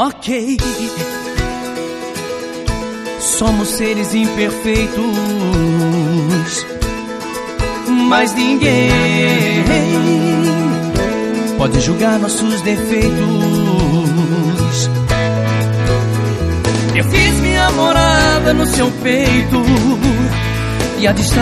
Ok, somos seres imperfeitos, mas ninguém pode julgar nossos defeitos. Eu fiz minha morada no seu peito e a distância